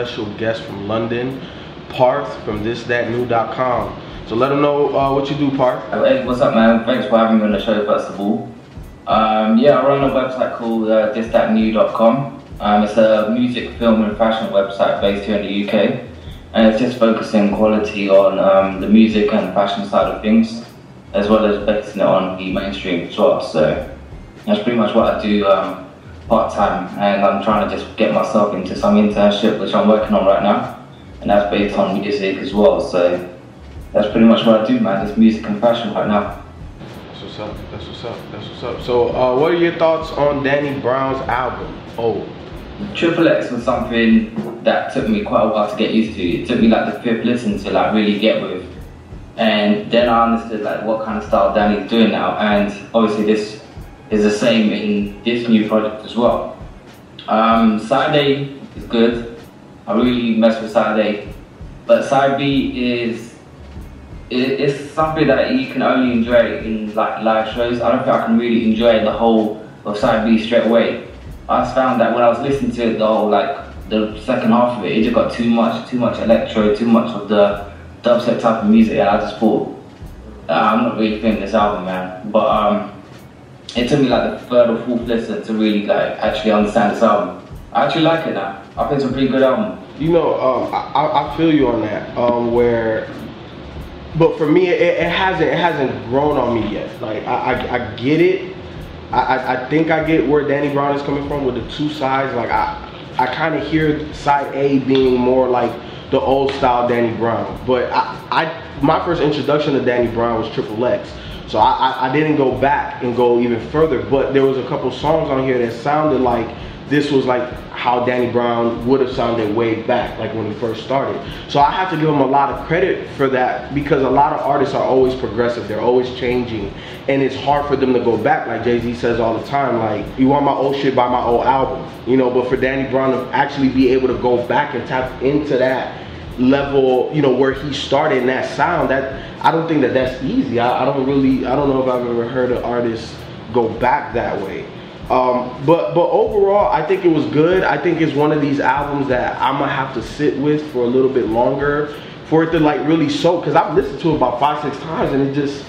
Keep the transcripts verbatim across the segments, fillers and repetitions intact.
special guest from London, Parth from this that new dot com. So let them know uh, what you do, Parth. Hey, what's up, man? Thanks for having me on the show, first of all. Um, yeah, I run a website called uh, this that new dot com. Um, it's a music, film and fashion website based here in the U K. And it's just focusing quality on um, the music and fashion side of things, as well as basing it on the mainstream as well. So that's pretty much what I do um, part-time, and I'm trying to just get myself into some internship, which I'm working on right now, and that's based on music as well. So that's pretty much what I do, man, just music and fashion right now. That's what's up, that's what's up, that's what's up. So uh, what are your thoughts on Danny Brown's album, Oh? Triple X was something that took me quite a while to get used to. It took me like the fifth listen to like really get with. And then I understood like what kind of style Danny's doing now, and obviously this is the same in this new project as well. Um, Side A is good. I really mess with Side A. But Side B is, it, it's something that you can only enjoy in like live shows. I don't think I can really enjoy the whole of Side B straight away. I found that when I was listening to it, the whole, like the second half of it, it just got too much, too much electro, too much of the dubstep type of music, and I just thought, uh, I'm not really feeling this album, man. But um, it took me like the third or fourth listen to really like actually understand this album. I actually like it now. I think it's a pretty good album. You know, um, I, I feel you on that. Um, where, but for me, it, it hasn't, it hasn't grown on me yet. Like I, I, I get it. I, I think I get where Danny Brown is coming from with the two sides. Like I, I kind of hear side A being more like the old style Danny Brown. But I, I my first introduction to Danny Brown was Triple X. So I, I, I didn't go back and go even further. But there was a couple songs on here that sounded like this was like how Danny Brown would have sounded way back, like when he first started. So I have to give him a lot of credit for that, because a lot of artists are always progressive, they're always changing, and it's hard for them to go back. Like Jay-Z says all the time, like, you want my old shit, buy my old album, you know. But for Danny Brown to actually be able to go back and tap into that level, you know, where he started in that sound, that I don't think that that's easy. I, I don't really, I don't know if I've ever heard an artist go back that way. Um, but but overall, I think it was good. I think it's one of these albums that I'm gonna have to sit with for a little bit longer for it to like really soak. Cause I've listened to it about five, six times, and it just,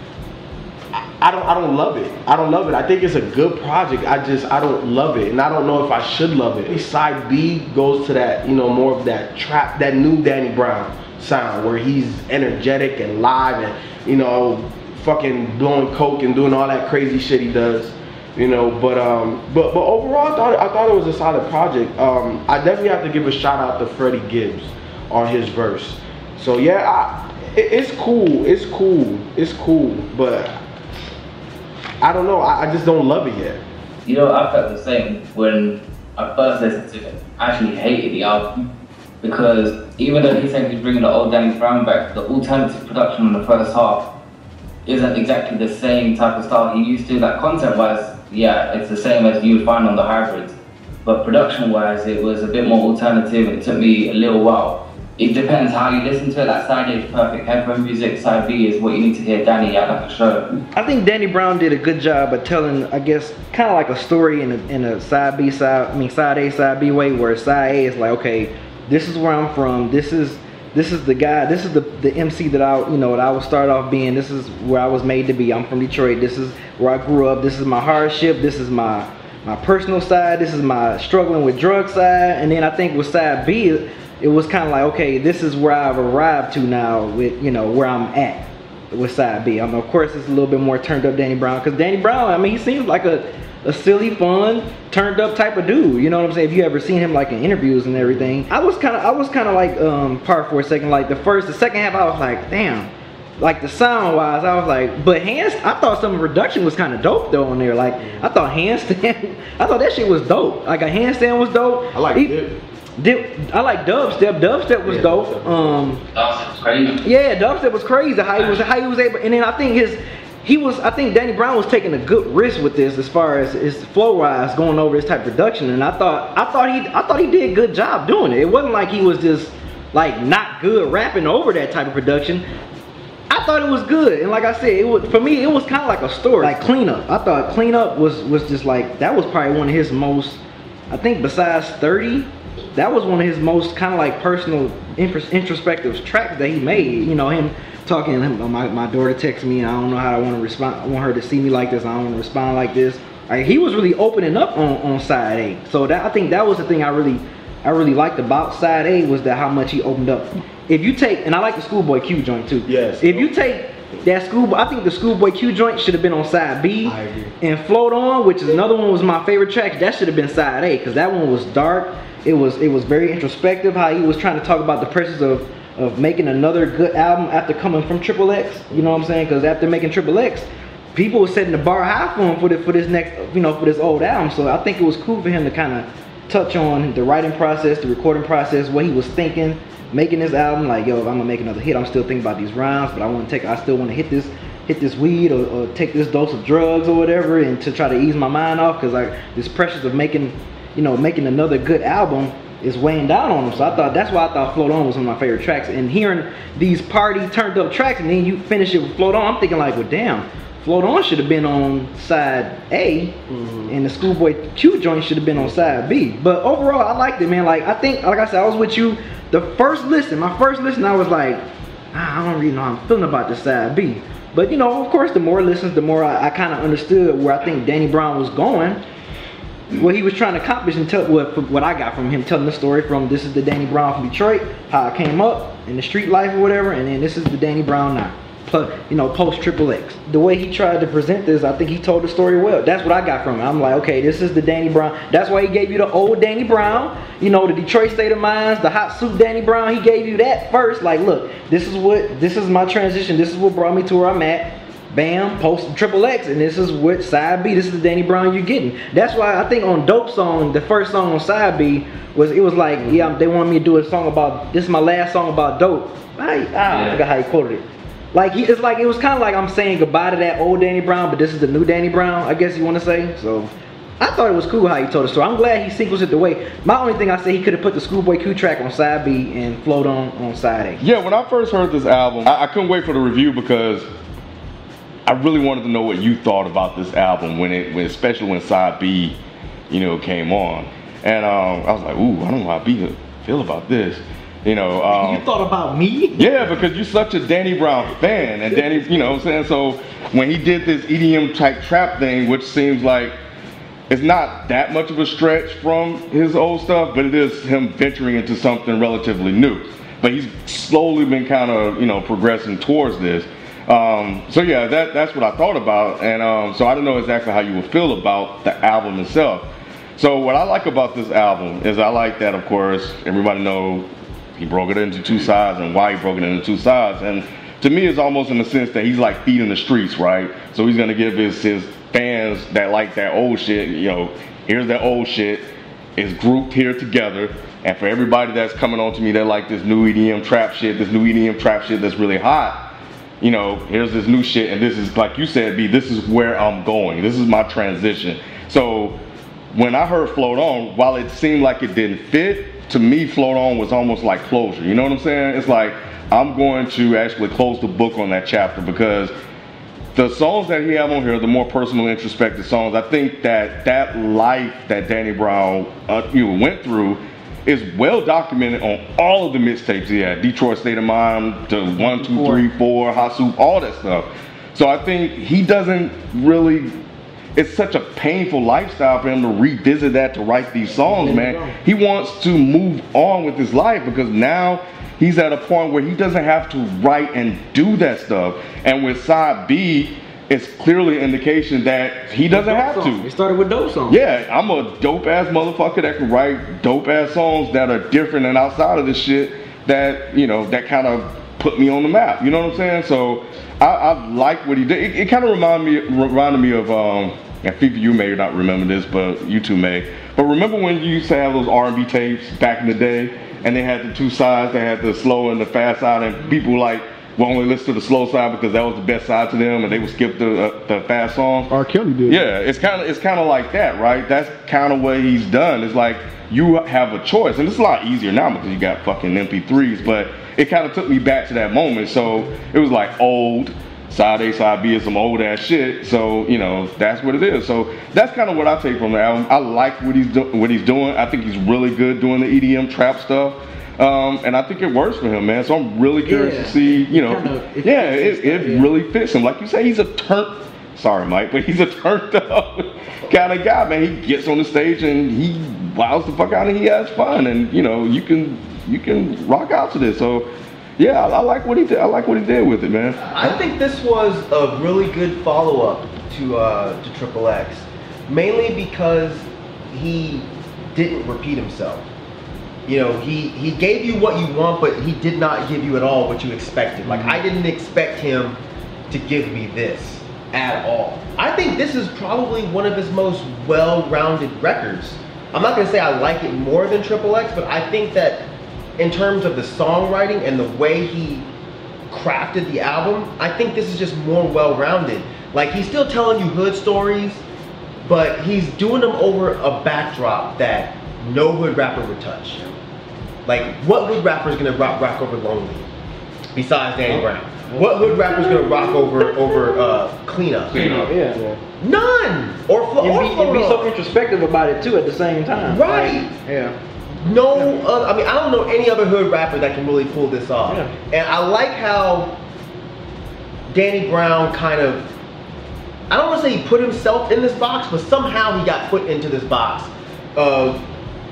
I, I don't I don't love it. I don't love it. I think it's a good project. I just I don't love it, and I don't know if I should love it. Side B goes to that, you know, more of that trap, that new Danny Brown sound where he's energetic and live and, you know, fucking blowing coke and doing all that crazy shit he does. You know, but um, but but overall, I thought I thought it was a solid project. Um, I definitely have to give a shout out to Freddie Gibbs on his verse. So yeah, I, it, it's cool, it's cool, it's cool. But I don't know, I, I just don't love it yet. You know, I felt the same when I first listened to it. I actually hated the album because even though he's saying he's bringing the old Danny Brown back, the alternative production in the first half isn't exactly the same type of style he used to. Like content-wise, yeah, it's the same as you would find on the hybrids. But production-wise, it was a bit more alternative, and it took me a little while. It depends how you listen to it. Like side A is perfect headphone music, side B is what you need to hear Danny at like a show. I think Danny Brown did a good job of telling, I guess, kind of like a story in a, in a side B side, I mean side A, side B way, where side A is like, okay, this is where I'm from, this is This is the guy, this is the, the M C that I, you know, that I would start off being. This is where I was made to be. I'm from Detroit. This is where I grew up. This is my hardship. This is my my personal side. This is my struggling with drug side. And then I think with side B, it, it was kind of like, okay, this is where I've arrived to now with, you know, where I'm at with side B. I mean, of course, it's a little bit more turned up Danny Brown, because Danny Brown, I mean, he seems like a, a silly, fun, turned up type of dude. You know what I'm saying? If you ever seen him like in interviews and everything, I was kind of, I was kind of like um, Parth for a second. Like the first, the second half, I was like, damn. Like the sound wise, I was like, but hands, I thought some reduction was kind of dope though on there. Like I thought handstand, I thought that shit was dope. Like a handstand was dope. I like it. Dip, I like dubstep. Dubstep was yeah, dope. Dubstep. Um, Dubstep was crazy. Yeah, dubstep was crazy. How he was, how he was able, and then I think his, he was, I think Danny Brown was taking a good risk with this as far as his flow wise, going over this type of production. And I thought, I thought he, I thought he did a good job doing it. It wasn't like he was just like not good rapping over that type of production. I thought it was good, and like I said, it was, for me, it was kind of like a story. Like Cleanup, I thought Cleanup was was just like, that was probably one of his most, I think besides thirty, that was one of his most kind of like personal introspective tracks that he made. You know, him talking, him, my, my daughter texts me, and I don't know how I want to respond. I want her to see me like this. I don't want to respond like this. Like, he was really opening up on, on side A. So that, I think that was the thing I really I really liked about side A, was that how much he opened up. If you take, and I like the Schoolboy Q joint too. Yes. If you take that Schoolboy, I think the Schoolboy Q joint should have been on side B. I agree. And Float On, which is another one, was my favorite track. That should have been side A, because that one was dark. It was it was very introspective. How he was trying to talk about the pressures of of making another good album after coming from Triple X. You know what I'm saying? Because after making Triple X, people were setting the bar high for him for the, for this next, you know, for this old album. So I think it was cool for him to kind of touch on the writing process, the recording process, what he was thinking, making this album. Like, yo, if I'm gonna make another hit, I'm still thinking about these rhymes, but I want to take, I still want to hit this, hit this weed or, or take this dose of drugs or whatever, and to try to ease my mind off, because like this pressures of making, you know, making another good album is weighing down on him. So I thought, that's why I thought Float On was one of my favorite tracks. And hearing these party turned up tracks, and then you finish it with Float On, I'm thinking like, well, damn. Float On should have been on side A, mm-hmm. and the Schoolboy Q joint should have been on side B. But overall, I liked it, man. Like, I think, like I said, I was with you. The first listen, my first listen, I was like, ah, I don't really know how I'm feeling about this side B. But, you know, of course, the more listens, the more I, I kind of understood where I think Danny Brown was going, what he was trying to accomplish, and tell what, what I got from him telling the story from this is the Danny Brown from Detroit, how I came up in the street life or whatever, and then this is the Danny Brown now. You know, post Triple X. The way he tried to present this, I think he told the story well. That's what I got from it. I'm like, okay, this is the Danny Brown. That's why he gave you the old Danny Brown. You know, the Detroit State of Minds, the hot suit Danny Brown. He gave you that first. Like, look, this is what, this is my transition. This is what brought me to where I'm at. Bam, post Triple X, and this is what side B. This is the Danny Brown you're getting. That's why I think on Dope Song, the first song on side B was, it was like, yeah, they wanted me to do a song about, this is my last song about dope. I, I, yeah. I forgot how he quoted it. Like, he, it's like, it was kind of like I'm saying goodbye to that old Danny Brown, but this is the new Danny Brown, I guess you want to say. So I thought it was cool how he told the story. I'm glad he sequenced it the way. My only thing I say, he could have put the Schoolboy Q track on side B and Float On on side A. Yeah, when I first heard this album, I, I couldn't wait for the review, because I really wanted to know what you thought about this album, when it, when, especially when side B, you know, came on. And um, I was like, ooh, I don't know how B would feel about this. You know, um, you thought about me? Yeah, because you're such a Danny Brown fan, and Danny, you know what I'm saying? So when he did this E D M type trap thing, which seems like it's not that much of a stretch from his old stuff, but it is him venturing into something relatively new. But he's slowly been kind of, you know, progressing towards this. Um, so yeah, that, that's what I thought about, and um, so I don't know exactly how you would feel about the album itself. So what I like about this album is I like that, of course, everybody knows he broke it into two sides, and why he broke it into two sides. And to me, it's almost in the sense that he's like feeding the streets, right? So he's gonna give his, his fans that like that old shit, you know, here's that old shit, it's grouped here together. And for everybody that's coming on to me that like this new E D M trap shit, this new E D M trap shit that's really hot, you know, here's this new shit, and this is, like you said, B, this is where I'm going. This is my transition. So when I heard Float On, while it seemed like it didn't fit, to me, Float On was almost like closure. You know what I'm saying? It's like, I'm going to actually close the book on that chapter, because the songs that he have on here, the more personal, introspective songs, I think that that life that Danny Brown uh, you know, went through is well documented on all of the mixtapes he had. Detroit State of Mind, to one, two, three, four, Hot Soup, all that stuff. So I think he doesn't really, it's such a painful lifestyle for him to revisit that, to write these songs, man. He wants to move on with his life, because now he's at a point where he doesn't have to write and do that stuff. And with side B, it's clearly an indication that he doesn't have to. He started with dope songs. Yeah, I'm a dope ass motherfucker that can write dope ass songs that are different and outside of this shit that, you know, that kind of put me on the map. You know what I'm saying? So I, I like what he did. It, it kind of reminded me, reminded me of, um, and FIFA, you may not remember this, but you two may. But remember when you used to have those R and B tapes back in the day, and they had the two sides, they had the slow and the fast side, and people like will only listen to the slow side because that was the best side to them, and they would skip the uh, the fast songs. R. Kelly did. Yeah, it's kind of it's kind of like that, right? That's kind of what he's done. It's like you have a choice, and it's a lot easier now because you got fucking M P threes. But it kind of took me back to that moment. So it was like old, side A, side B is some old ass shit. So you know that's what it is. So that's kind of what I take from the album. I like what he's do- what he's doing. I think he's really good doing the E D M trap stuff. Um, and I think it works for him, man. So I'm really curious Yeah. to see, you know, Kinda, it yeah, fits it, his it style, yeah. really fits him. Like you say, he's a turn. Sorry, Mike, but he's a turned up kind of guy, man. He gets on the stage and he wows the fuck out and he has fun, and you know, you can you can rock out to this. So, yeah, I, I like what he did. I like what he did with it, man. I think this was a really good follow-up to uh, to Triple X, mainly because he didn't repeat himself. You know, he, he gave you what you want, but he did not give you at all what you expected. Like, I didn't expect him to give me this at all. I think this is probably one of his most well-rounded records. I'm not gonna say I like it more than Triple X, but I think that in terms of the songwriting and the way he crafted the album, I think this is just more well-rounded. Like, he's still telling you hood stories, but he's doing them over a backdrop that no hood rapper would touch. Like, what hood rapper is gonna rock, rock over Lonely besides Danny Brown? What hood rapper is gonna rock over over uh, Cleanup? Yeah. yeah. None. Or Flo- And or be, and Float be so Up. introspective about it too at the same time. Right. Like, yeah. No, other, I mean, I don't know any other hood rapper that can really pull this off. Yeah. And I like how Danny Brown kind of, I don't want to say he put himself in this box, but somehow he got put into this box of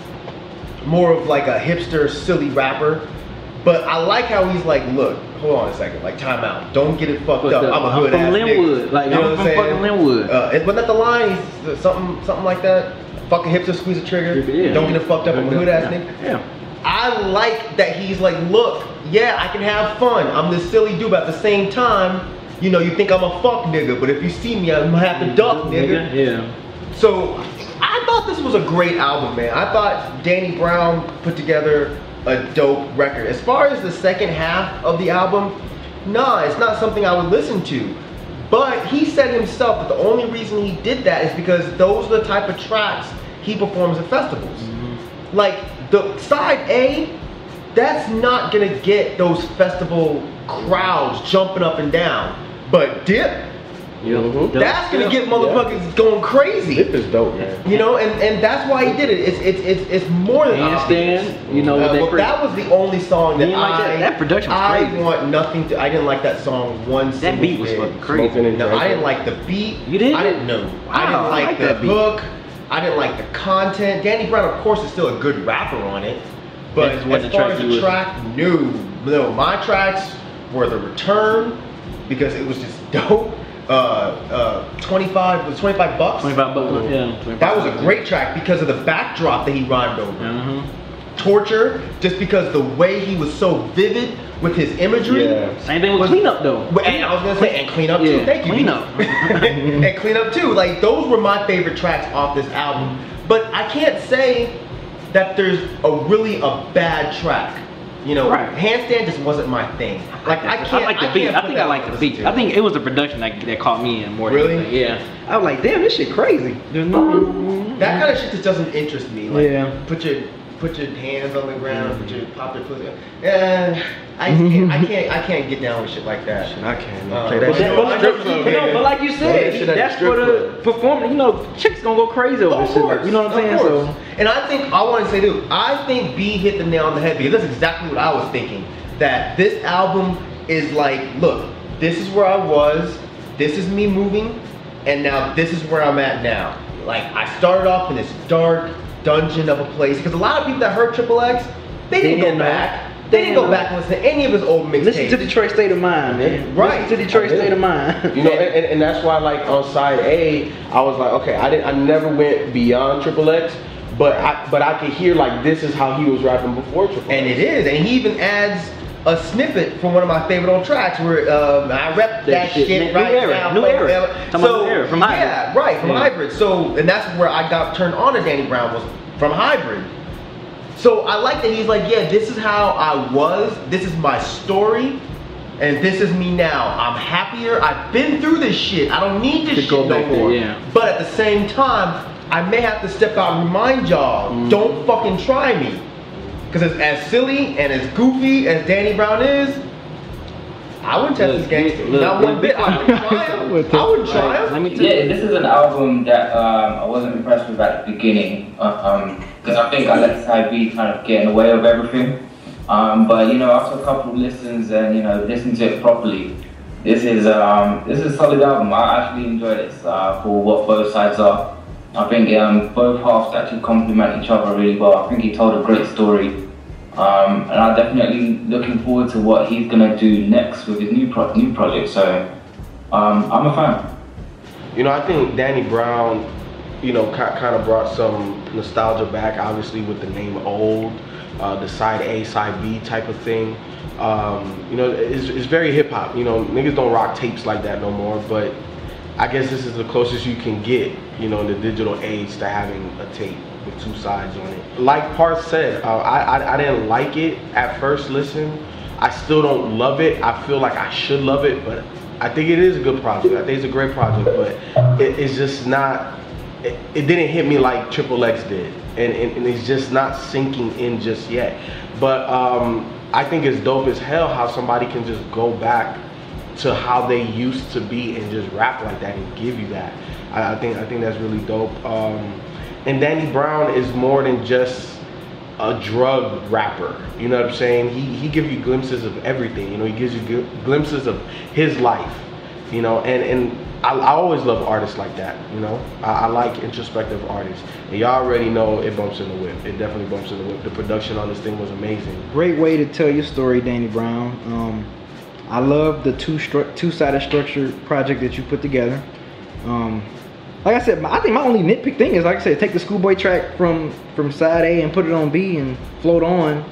more of like a hipster, silly rapper. But I like how he's like, look, hold on a second, like time out. Don't get it fucked Fucked up. up. I'm a I'm hood from ass Linwood. nigga. Like, You know I'm what from saying? fucking Linwood. Uh, it, wasn't that the line? He's, something, something like that. Fucking hipster, squeeze a trigger. Yeah. Don't get it fucked up. I'm a hood ass Yeah. nigga. Yeah. I like that he's like, look, yeah, I can have fun. I'm this silly dude, but at the same time, you know, you think I'm a fuck nigga, but if you see me, I'm gonna have to duck, nigga. Yeah. So, I thought this was a great album, man. I thought Danny Brown put together a dope record. As far as the second half of the album, nah, it's not something I would listen to. But he said himself that the only reason he did that is because those are the type of tracks he performs at festivals. Mm-hmm. Like, the side A, that's not gonna get those festival crowds jumping up and down. But Dip, Yeah. Mm-hmm. that's gonna get motherfuckers yeah. going crazy. Dip is dope, man. You know, and, and that's why he did it. It's it's it's, it's more than obvious. Handstand, you know, Uh, that, well, that was the only song that You didn't like I that? That production was I crazy. want nothing to. I didn't like that song one. that single beat was bit. fucking crazy. No, I didn't like the beat. You didn't? I didn't know. I didn't Wow, I like, like the that beat. hook. I didn't like the content. Danny Brown, of course, is still a good rapper on it, but That just wasn't as the far track as you the was- track, no, no. My tracks were The Return because it was just dope. Uh, uh, twenty-five was twenty-five bucks. twenty-five bucks. Yeah. twenty-five That was a bucks. great track because of the backdrop that he rhymed over. Uh-huh. Torture, just because the way he was so vivid with his imagery. Yeah. Same thing with Was- Cleanup though. And I was gonna say, and Clean Up Yeah, too. Thank you. Clean Up. And Clean Up too. Like, those were my favorite tracks off this album. But I can't say that there's a really a bad track. You know, Right. Handstand just wasn't my thing. Like, I can't. I like the beat. can't I put think that I like on the list beat. too. I think it was the production that, that caught me in more than Really? anything. Yeah. I was like, damn, this shit crazy. That kind of shit just doesn't interest me. Like, Yeah. put your put your hands on the ground, put your pop your pussy. Yeah, I can't, I can't, I can't get down with shit like that. I can't. Uh, Play but that that- shit. but- But, Strip but, club, but, no, man. but like you Yeah, said, that shit at the that's strip for the club. performance. You know, chicks gonna go crazy over Of this shit. course, You know what I'm saying? of course. So And I think I want to say, dude, I think B hit the nail on the head because that's exactly what I was thinking. That this album is like, look, this is where I was, this is me moving, and now this is where I'm at now. Like, I started off in this dark dungeon of a place because a lot of people that heard Triple X, they didn't They go didn't know. back. They They didn't go didn't back and listen to any of his old listen to mixtapes. Detroit State of Mind, man. Right. Listen to Detroit I did. State of Mind. You know, and, and that's why, like, on side A, I was like, okay, I didn't, I never went beyond Triple X, but I, but I could hear like this is how he was rapping before Triple X. And it is, and he even adds a snippet from one of my favorite old tracks where um, I rep that, That shit, shit. New right Era, now. New fuck Era. Ella. Talking about New Era, from Hybrid. Yeah, right, from Yeah. Hybrid. So, and that's where I got turned on to Danny Brown was from Hybrid. So I like that he's like, yeah, this is how I was, this is my story, and this is me now. I'm happier, I've been through this shit, I don't need this To shit go no back there, more. yeah. But at the same time, I may have to step out and remind y'all, Mm. don't fucking try me. Because as, as silly and as goofy as Danny Brown is, I wouldn't test this gangster. Not one bit. I would try him. I would try him. Let me tell Yeah, you. this is an album that um, I wasn't impressed with at the beginning, because uh, um, I think I let Side B kind of get in the way of everything. Um, but you know, after a couple of listens and you know, listening to it properly, this is um, this is a solid album. I actually enjoy this uh, for what both sides are. I think um, both halves actually complement each other really well. I think he told a great story, um, and I'm definitely looking forward to what he's gonna do next with his new pro new project. So um, I'm a fan. You know, I think Danny Brown, you know, kind of brought some nostalgia back, obviously with the name Old, uh, the side A, side B type of thing. Um, you know, it's, it's very hip hop. You know, niggas don't rock tapes like that no more, but I guess this is the closest you can get, you know, in the digital age to having a tape with two sides on it. Like Parth said, uh, I, I, I didn't like it at first listen. I still don't love it. I feel like I should love it, but I think it is a good project. I think it's a great project, but it, it's just not, it, it didn't hit me like Triple X did. And, and, and it's just not sinking in just yet. But um, I think it's dope as hell how somebody can just go back to how they used to be and just rap like that and give you that. I, I think I think that's really dope. Um, and Danny Brown is more than just a drug rapper. You know what I'm saying? He he gives you glimpses of everything. You know, he gives you gl glimpses of his life. You know, and and I, I always love artists like that. You know, I, I like introspective artists. And y'all already know it bumps in the whip. It definitely bumps in the whip. The production on this thing was amazing. Great way to tell your story, Danny Brown. Um, I love the two stru two-sided structure project that you put together. Um, like I said, I think my only nitpick thing is, like I said, take the Schoolboy track from from side A and put it on B and float on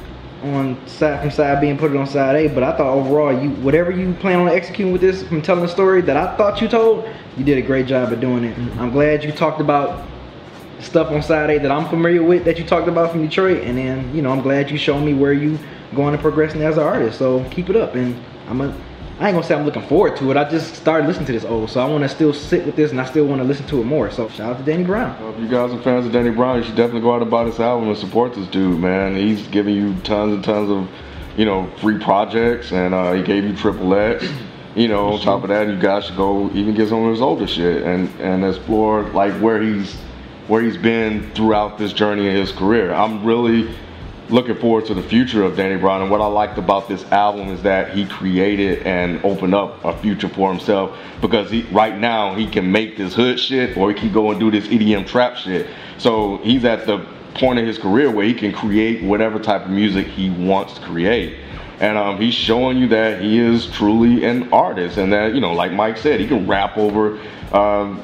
on side from side B and put it on side A. But I thought overall, you whatever you plan on executing with this, from telling the story that I thought you told, you did a great job of doing it. I'm glad you talked about stuff on side A that I'm familiar with that you talked about from Detroit, and then you know I'm glad you showed me where you going and progressing as an artist. So keep it up, and I'm a I ain't gonna say I'm looking forward to it. I just started listening to this old, so I want to still sit with this and I still want to listen to it more. So shout out to Danny Brown. Well, if you guys are fans of Danny Brown, you should definitely go out and buy this album and support this dude, man. He's giving you tons and tons of, you know, free projects, and uh, he gave you Triple X. You know, on top of that, you guys should go even get some of his older shit and and explore like where he's where he's been throughout this journey in his career. I'm really looking forward to the future of Danny Brown, and what I liked about this album is that he created and opened up a future for himself, because he right now he can make this hood shit or he can go and do this E D M trap shit. So he's at the point in his career where he can create whatever type of music he wants to create. And um, he's showing you that he is truly an artist, and that, you know, like Mike said, he can rap over um,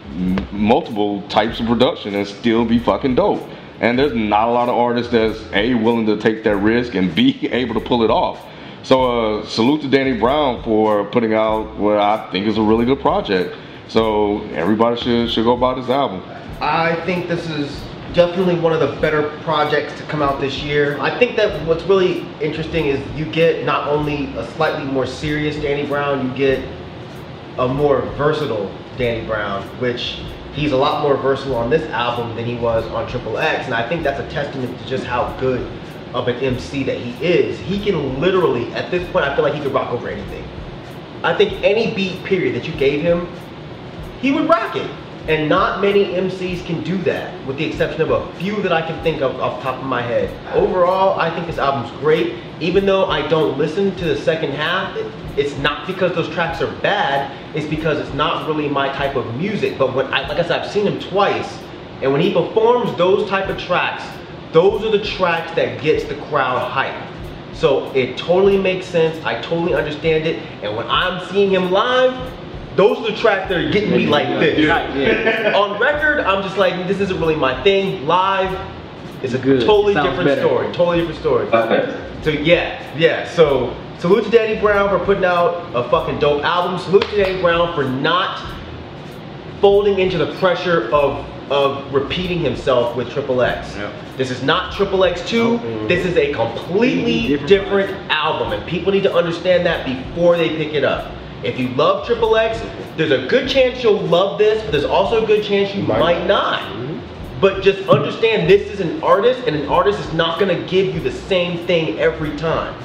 multiple types of production and still be fucking dope. And there's not a lot of artists that's A, willing to take that risk, and B, able to pull it off. So uh, salute to Danny Brown for putting out what I think is a really good project. So everybody should, should go buy this album. I think this is definitely one of the better projects to come out this year. I think that what's really interesting is you get not only a slightly more serious Danny Brown, you get a more versatile Danny Brown, which he's a lot more versatile on this album than he was on Triple X, and I think that's a testament to just how good of an M C that he is. He can literally, at this point, I feel like he could rock over anything. I think any beat, period, that you gave him, he would rock it. And not many M Cs can do that, with the exception of a few that I can think of off the top of my head. Overall, I think this album's great. Even though I don't listen to the second half, it, it's not because those tracks are bad, it's because it's not really my type of music. But when I, like I said, I've seen him twice, and when he performs those type of tracks, those are the tracks that gets the crowd hyped. So it totally makes sense, I totally understand it, and when I'm seeing him live, those are the tracks that are getting me like this. Yeah, yeah. On record, I'm just like, this isn't really my thing. Live is a Good. totally Sounds different better. story. Totally different story. Okay. So yeah, yeah. So salute to Danny Brown for putting out a fucking dope album. Salute to Danny Brown for not folding into the pressure of of repeating himself with Triple X. Yep. This is not Triple X two. Nope. This is a completely Different. different album, and people need to understand that before they pick it up. If you love Triple X, there's a good chance you'll love this, but there's also a good chance you Might might not. But just understand this is an artist, and an artist is not gonna give you the same thing every time.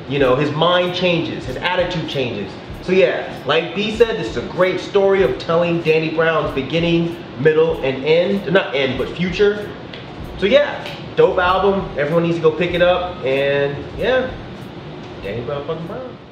You know, his mind changes, his attitude changes. So yeah, like B said, this is a great story of telling Danny Brown's beginning, middle, and end. Not end, but future. So yeah, dope album. Everyone needs to go pick it up. And yeah, Danny Brown fucking Brown.